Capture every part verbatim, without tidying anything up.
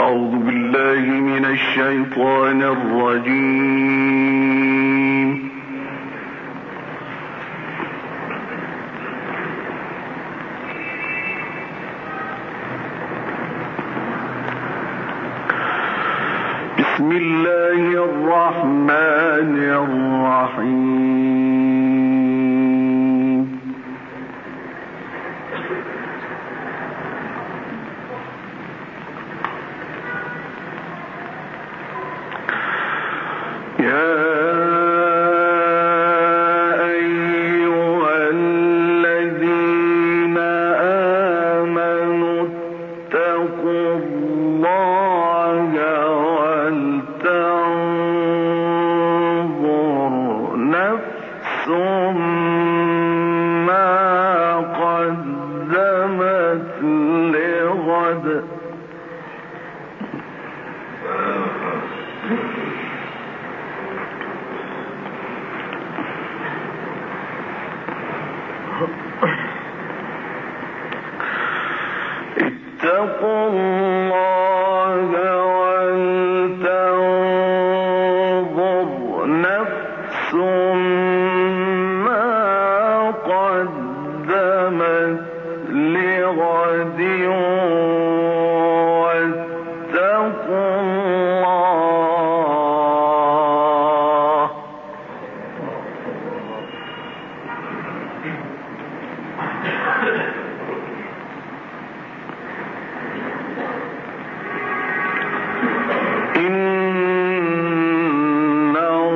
أعوذ بالله من الشيطان الرجيم. بسم الله الرحمن الرحيم. يا اتقوا الله ولتنظر نفس ما قدمت لغد واتقوا الله إن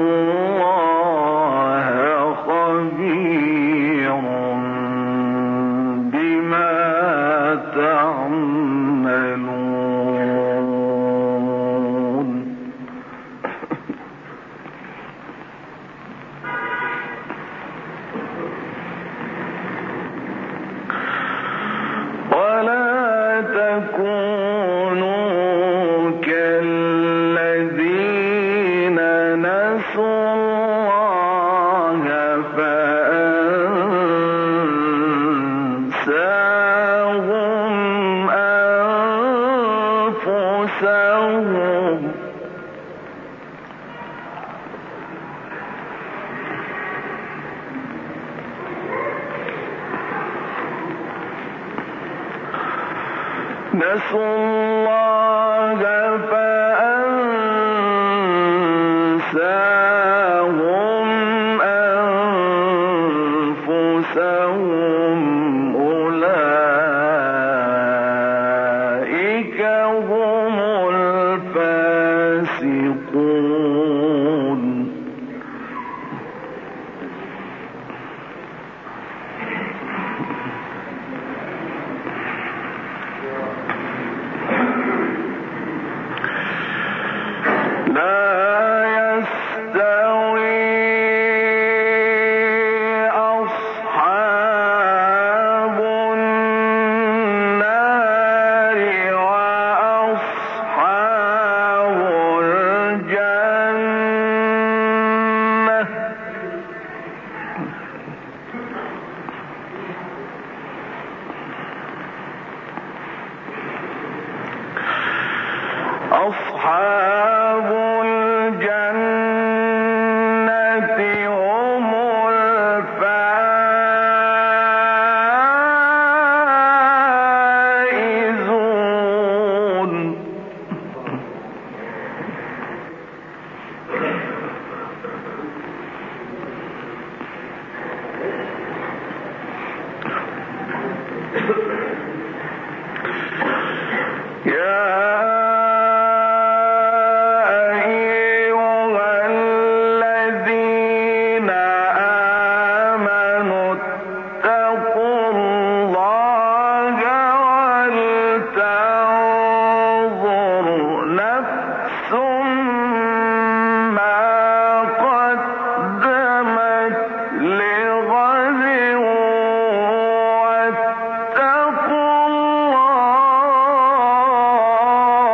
الله خبير بما تعملون. ولا تكونوا كالذين نسوا الله فأنساهم أنفسهم نسوا الله فأنساهم أنفسهم أولئك هم الفاسقون. لا يستوي أصحاب النار وأصحاب الجنة أصحاب الجنة هم الفائزون. يا الله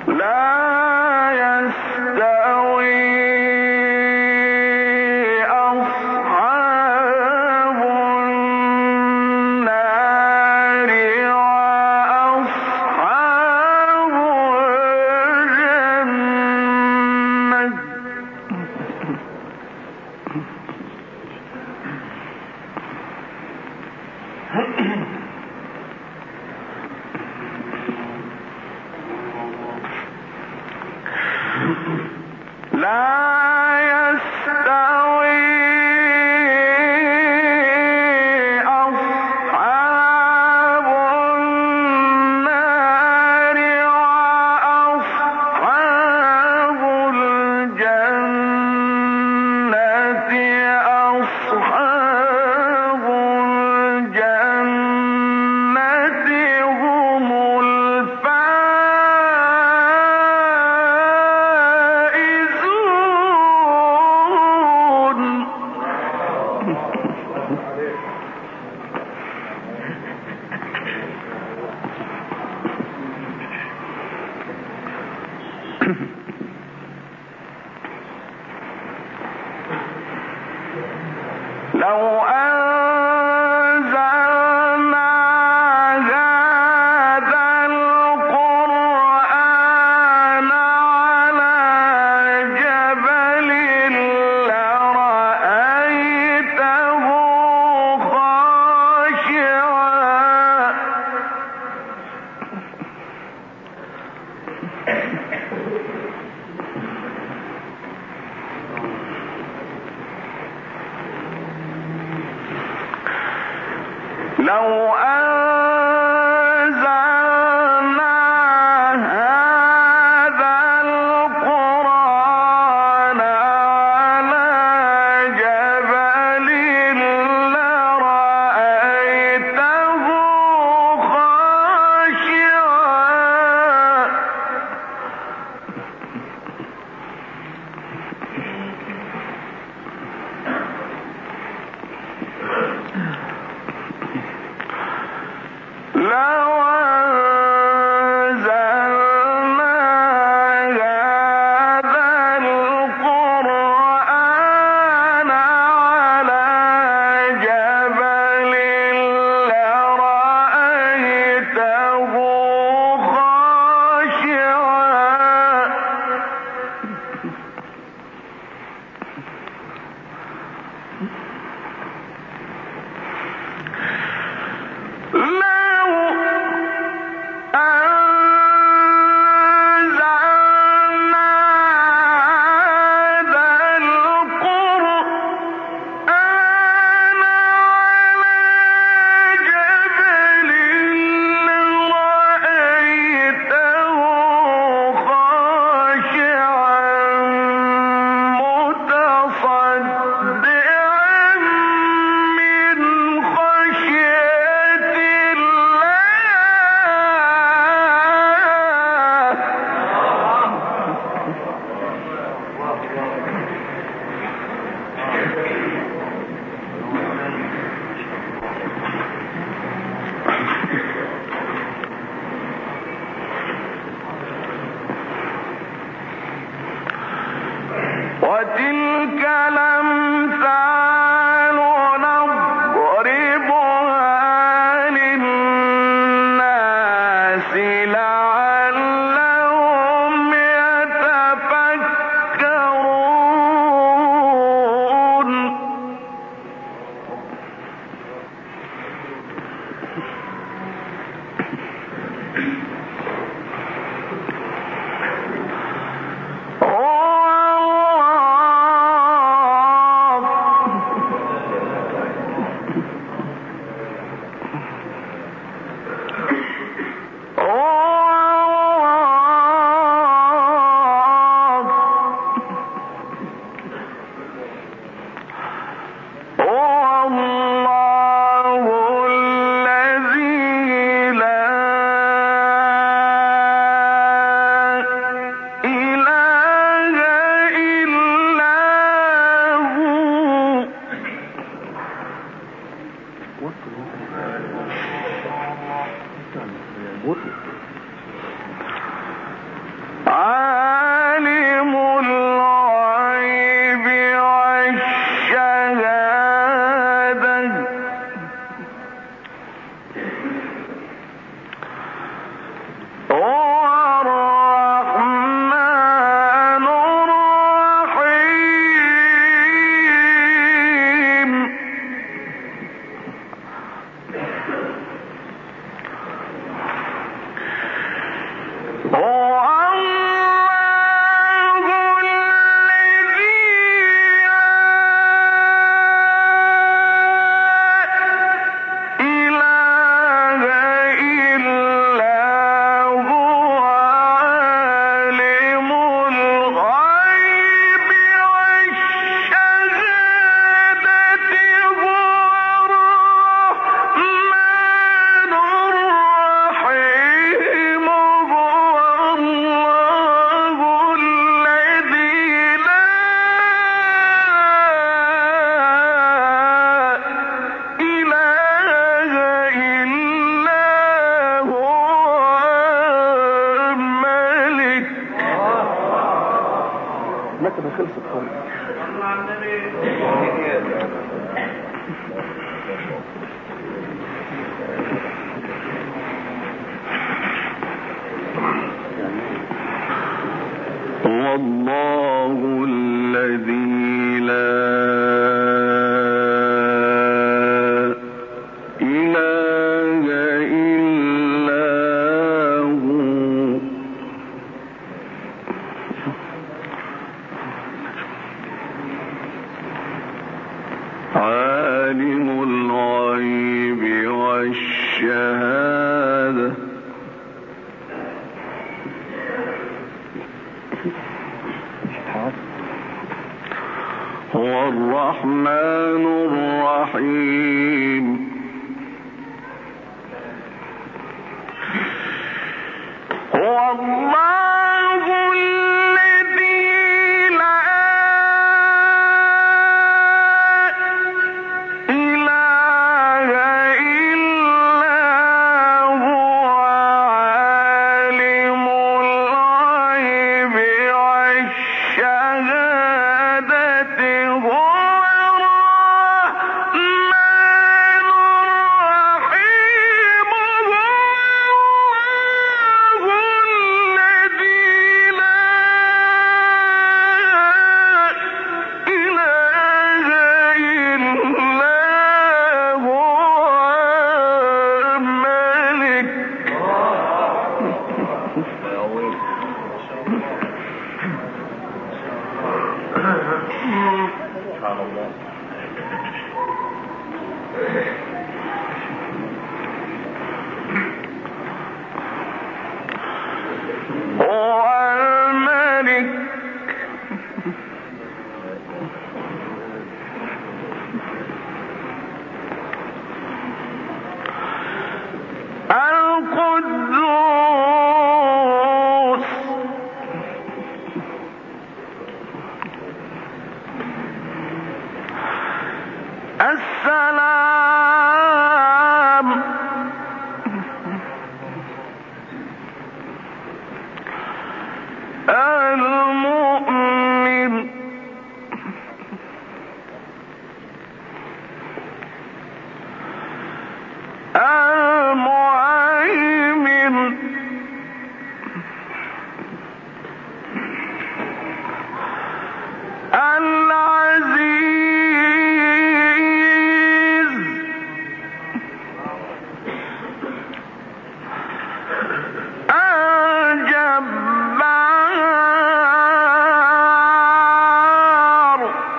Oh المكتبة خلصت خالص. والله الذي لا إله إلا هو عالم الغيب والشهادة هو الرحمن الرحيم هو الله الذي لا إله إلا هو عالم الغيب والشهادة هو الرحمن الرحيم هو الذي لا إله إلا هو الملك هو الملك القدوس السلام المؤمن المهيمن العزيز الجبار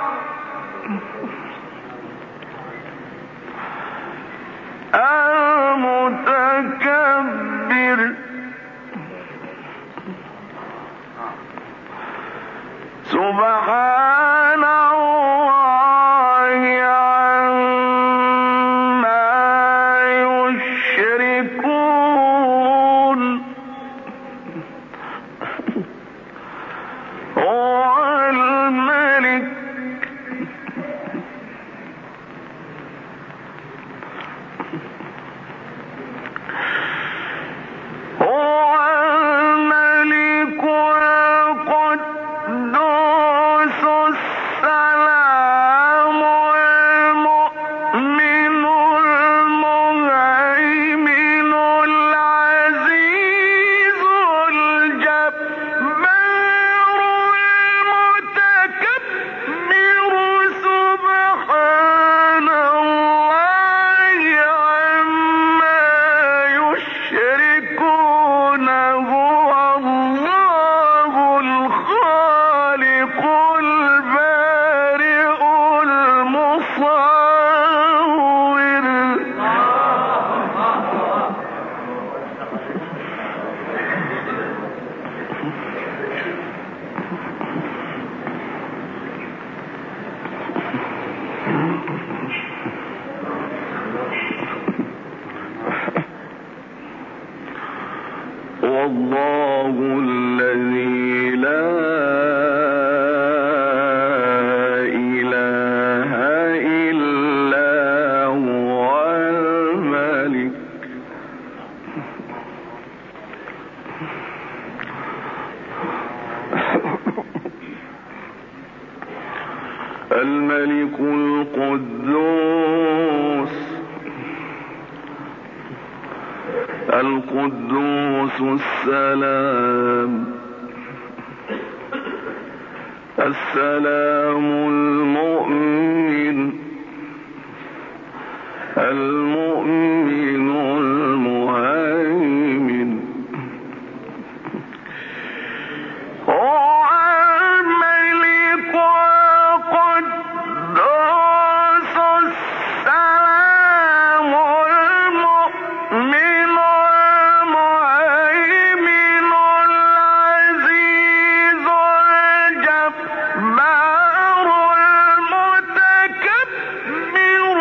المتكبر سبحان الله عما يشركون هو الملك هو الملك القدوس السلام المؤمن المهيمن العزيز الجبار المتكبر سبحان الله عما يشركون هو الله الخالق البارئ المصور والله الذي لا إله إلا هو الملك الملك القدوس القدوس السلام السلام المؤمن المؤمن المهيمن هو الملك القدوس السلام المؤمن المهيمن العزيز الجبار المتكبر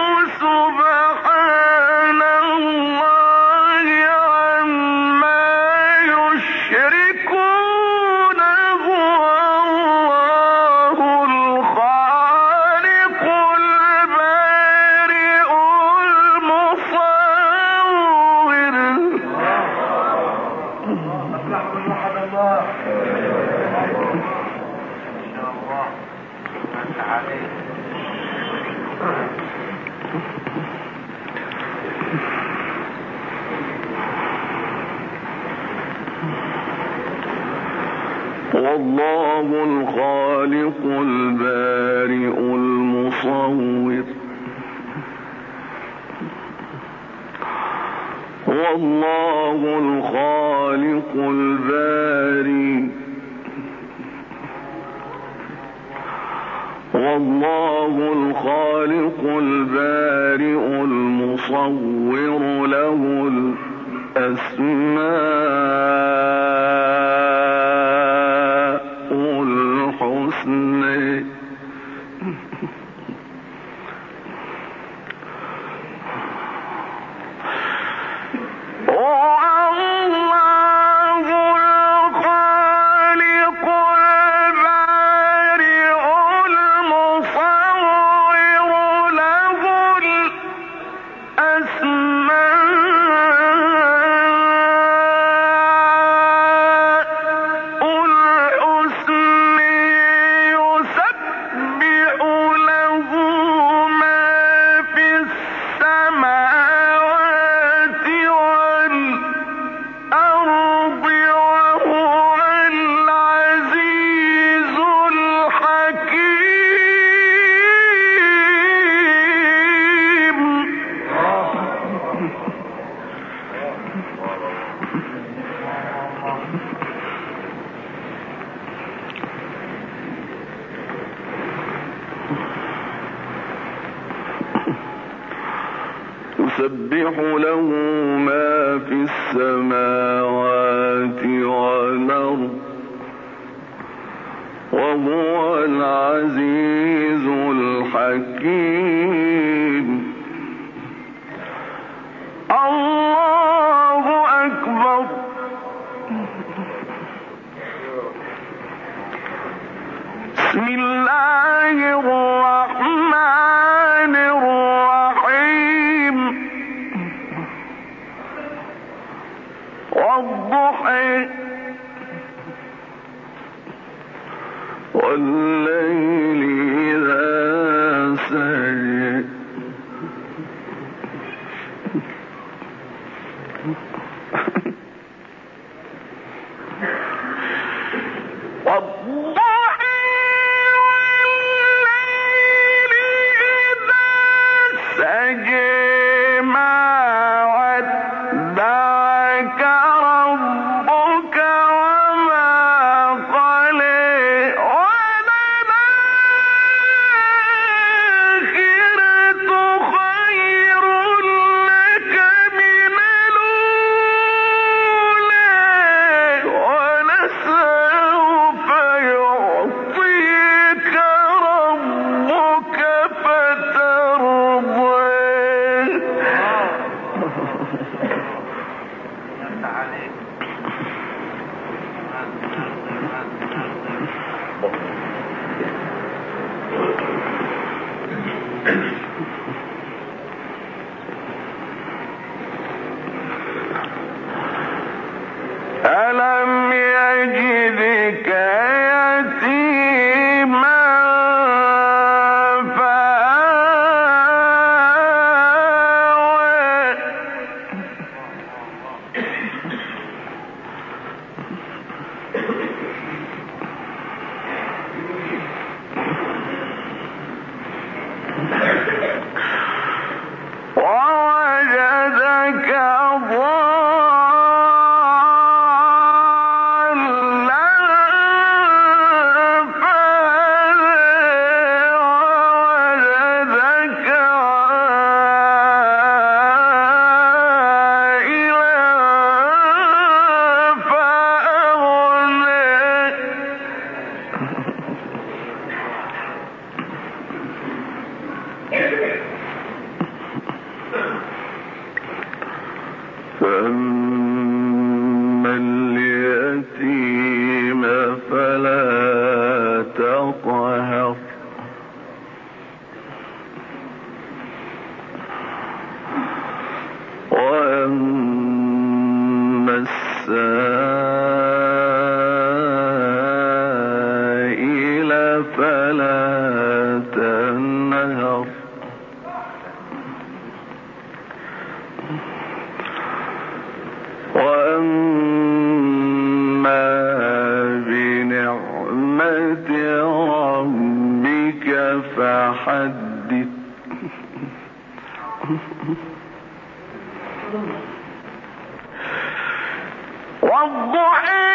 سبحان الله عما يشركون هو الله الخالق البارئ والله الخالق البارئ المصور والله الخالق البارئ والله الخالق البارئ المصور له الأسماء الحسنى يسبح له ما في السماوات والأرض وهو العزيز الحكيم الله أكبر بسم الله الرحمن الرحيم والضحى والليل إذا سجى والضحى والليل إذا سجى ما ودعك ربك وما قلى ولنفس فلا تنهر وأما بنعمة ربك فحدث والضحى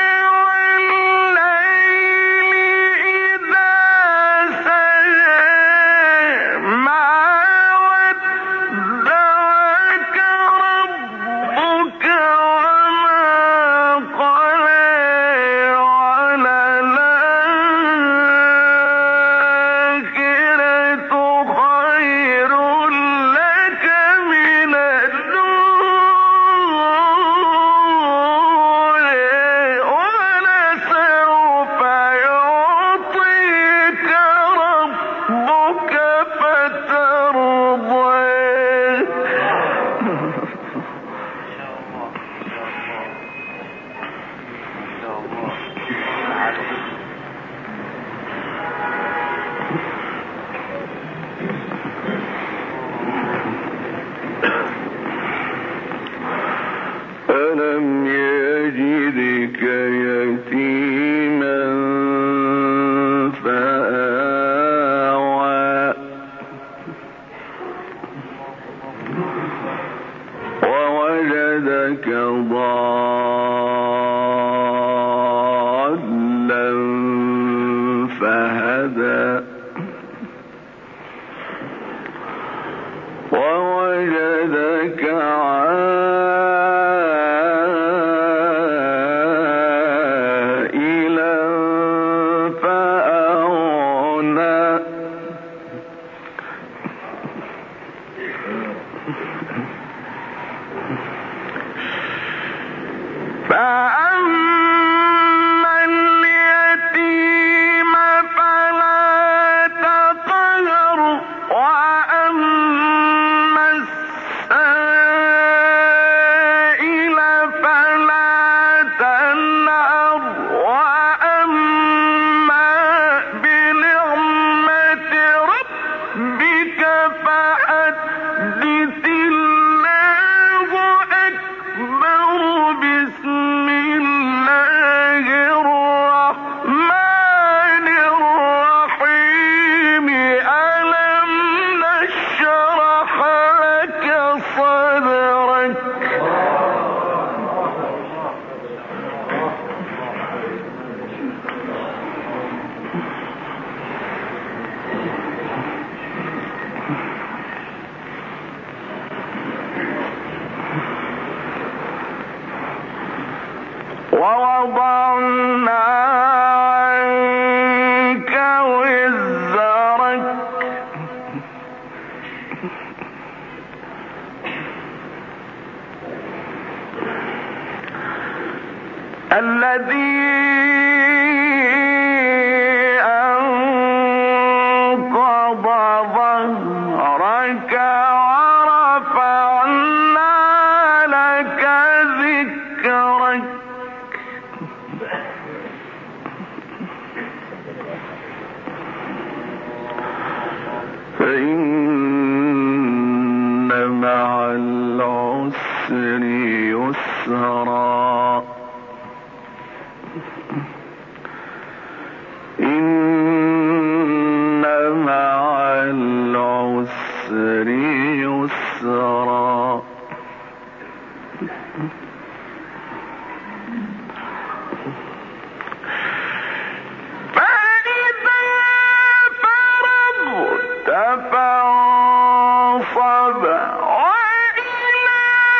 ألم يجدك يتيما فآوى ووجدك ضالا فهدى ووجدك فأما اليتيم فلا تقهر وأما السائل فلا تنهر وأما بنعمة ربك فحدث الله أكبر بسم الله الرحمن الرحيم ألم نشرح لك صدرك ووضعنا عنك وزرك الذي أنقض ظهرك ورفعنا لك ذكرك فإن مع العسر يسرا إن مع العسر يسرا فانصب وإلى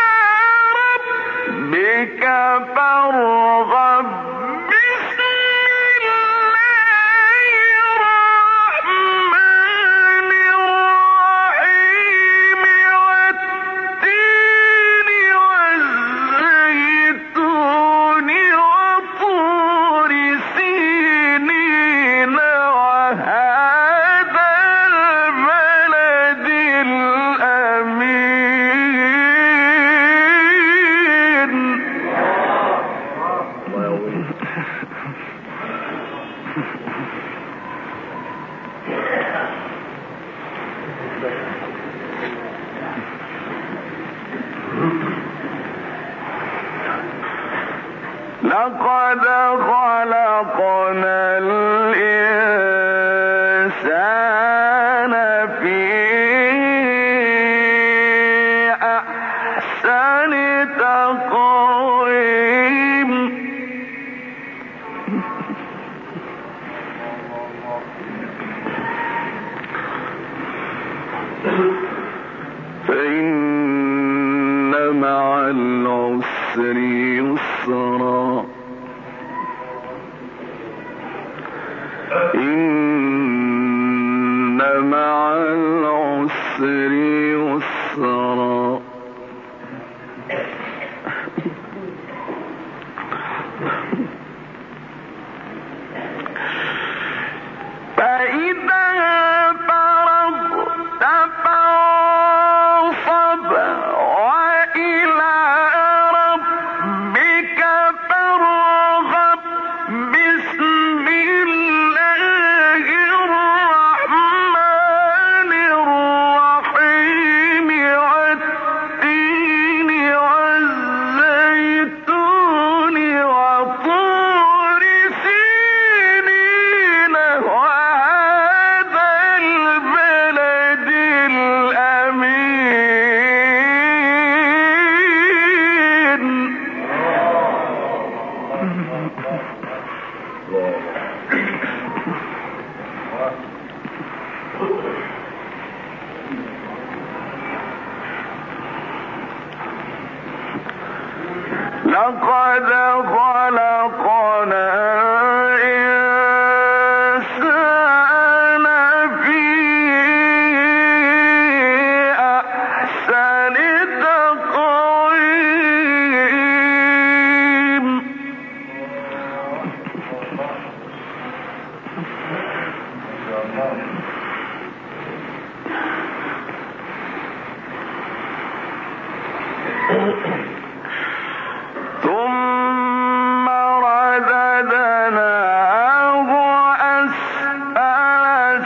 ربك فارغب بسم الله الرحمن الرحيم والتين والزيتون وطور سينين وهذا البلد الأمين لقد خلقنا الإنسان في أحسن تقويم فإن مع العسر يسرا إن مع العسر يسرا فإذا فرغت فانصب وإلى ربك فارغب بسم الله الرحمن الرحيم والتين والزيتون وطور سينين وهذا البلد الأمين لقد خلقنا الإنسان في أحسن تقويم ثم رددناه أسفل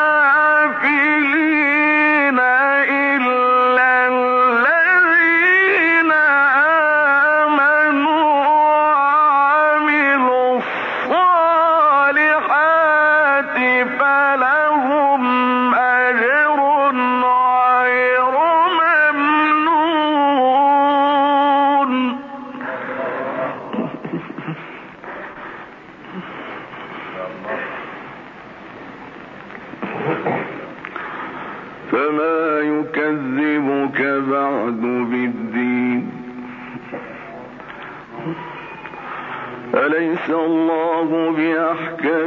سافلين إلا الذين آمنوا وعملوا الصالحات فلهم أجر غير ممنون فما يكذبك بعد بالدين أليس الله بأحكم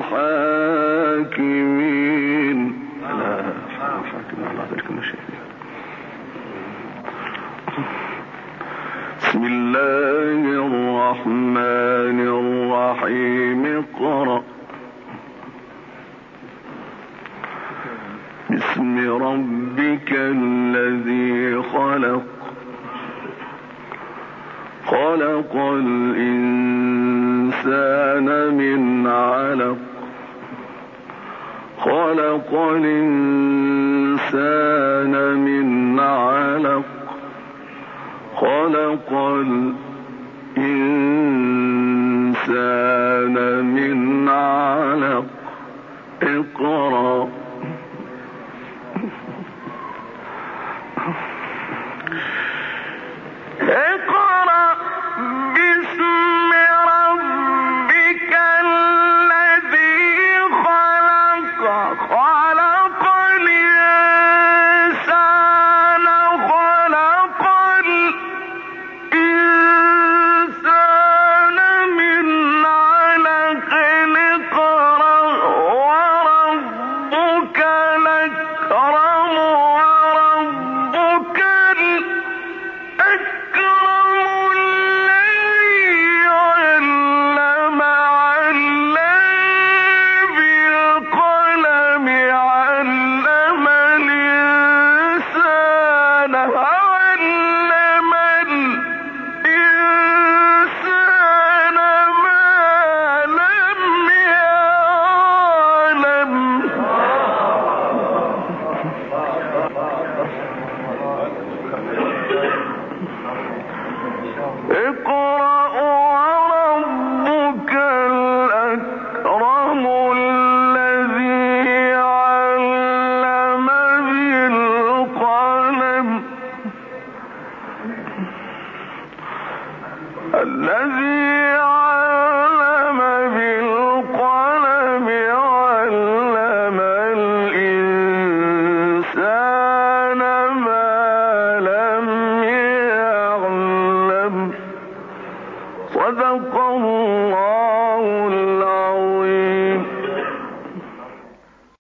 الحاكمين لا حاكم على ذلك المشاهدين بسم الله الرحمن الرحيم اقرأ باسم ربك الذي خلق خلق الإنسان من علق خلق الإنسان من علق خلق الإنسان من علق اقرأ اقرأ باسم ربك الذي خلق خلق الإنسان خلق الإنسان من علق الذي